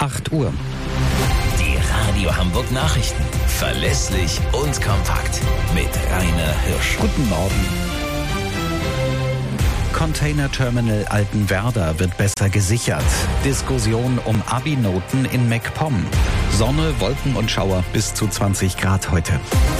8 Uhr. Die Radio Hamburg Nachrichten. Verlässlich und kompakt. Mit Rainer Hirsch. Guten Morgen. Container-Terminal Altenwerder wird besser gesichert. Diskussion um Abi-Noten in MacPom. Sonne, Wolken und Schauer bis zu 20 Grad heute.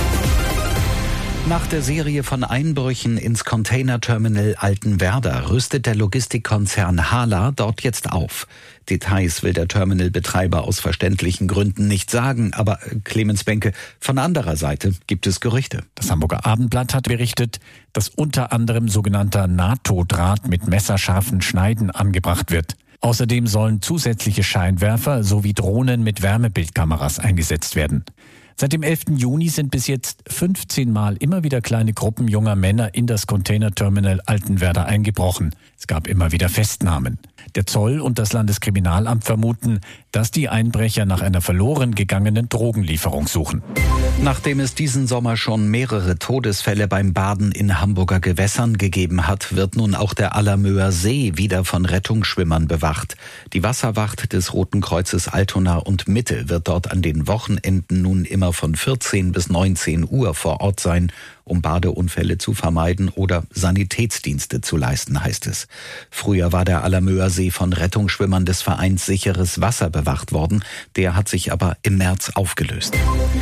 Nach der Serie von Einbrüchen ins Container-Terminal Altenwerder rüstet der Logistikkonzern HHLA dort jetzt auf. Details will der Terminalbetreiber aus verständlichen Gründen nicht sagen, aber Clemens Benke, von anderer Seite gibt es Gerüchte. Das Hamburger Abendblatt hat berichtet, dass unter anderem sogenannter NATO-Draht mit messerscharfen Schneiden angebracht wird. Außerdem sollen zusätzliche Scheinwerfer sowie Drohnen mit Wärmebildkameras eingesetzt werden. Seit dem 11. Juni sind bis jetzt 15 Mal immer wieder kleine Gruppen junger Männer in das Containerterminal Altenwerder eingebrochen. Es gab immer wieder Festnahmen. Der Zoll und das Landeskriminalamt vermuten, dass die Einbrecher nach einer verloren gegangenen Drogenlieferung suchen. Nachdem es diesen Sommer schon mehrere Todesfälle beim Baden in Hamburger Gewässern gegeben hat, wird nun auch der Allermöer See wieder von Rettungsschwimmern bewacht. Die Wasserwacht des Roten Kreuzes Altona und Mitte wird dort an den Wochenenden nun immer von 14 bis 19 Uhr vor Ort sein, um Badeunfälle zu vermeiden oder Sanitätsdienste zu leisten, heißt es. Früher war der Allermöer See von Rettungsschwimmern des Vereins Sicheres Wasser bewacht worden. Der hat sich aber im März aufgelöst.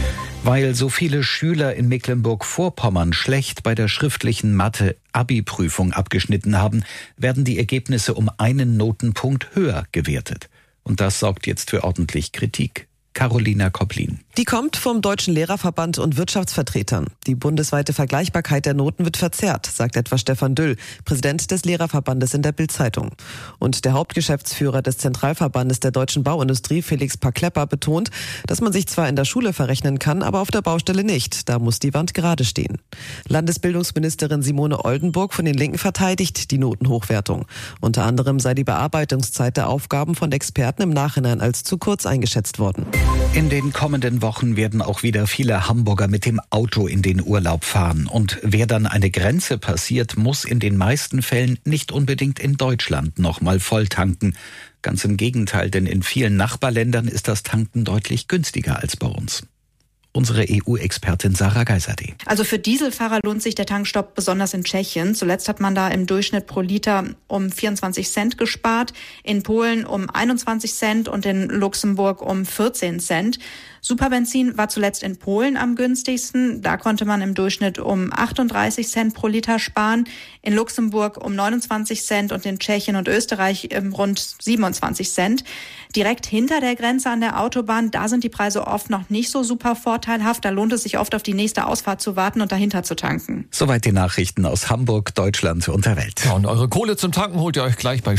Weil so viele Schüler in Mecklenburg-Vorpommern schlecht bei der schriftlichen Mathe-Abi-Prüfung abgeschnitten haben, werden die Ergebnisse um einen Notenpunkt höher gewertet. Und das sorgt jetzt für ordentlich Kritik. Carolina Koplin. Die kommt vom Deutschen Lehrerverband und Wirtschaftsvertretern. Die bundesweite Vergleichbarkeit der Noten wird verzerrt, sagt etwa Stefan Düll, Präsident des Lehrerverbandes in der Bild-Zeitung. Und der Hauptgeschäftsführer des Zentralverbandes der deutschen Bauindustrie, Felix Paklepper, betont, dass man sich zwar in der Schule verrechnen kann, aber auf der Baustelle nicht. Da muss die Wand gerade stehen. Landesbildungsministerin Simone Oldenburg von den Linken verteidigt die Notenhochwertung. Unter anderem sei die Bearbeitungszeit der Aufgaben von Experten im Nachhinein als zu kurz eingeschätzt worden. In den kommenden Wochen werden auch wieder viele Hamburger mit dem Auto in den Urlaub fahren. Und wer dann eine Grenze passiert, muss in den meisten Fällen nicht unbedingt in Deutschland nochmal voll tanken. Ganz im Gegenteil, denn in vielen Nachbarländern ist das Tanken deutlich günstiger als bei uns. Unsere EU-Expertin Sarah Geiserde. Also für Dieselfahrer lohnt sich der Tankstopp besonders in Tschechien. Zuletzt hat man da im Durchschnitt pro Liter um 24 Cent gespart, in Polen um 21 Cent und in Luxemburg um 14 Cent. Superbenzin war zuletzt in Polen am günstigsten. Da konnte man im Durchschnitt um 38 Cent pro Liter sparen, in Luxemburg um 29 Cent und in Tschechien und Österreich rund 27 Cent. Direkt hinter der Grenze an der Autobahn, da sind die Preise oft noch nicht so super vorteilhaft. Da lohnt es sich oft auf die nächste Ausfahrt zu warten und dahinter zu tanken. Soweit die Nachrichten aus Hamburg, Deutschland und der Welt. Ja, und eure Kohle zum Tanken holt ihr euch gleich bei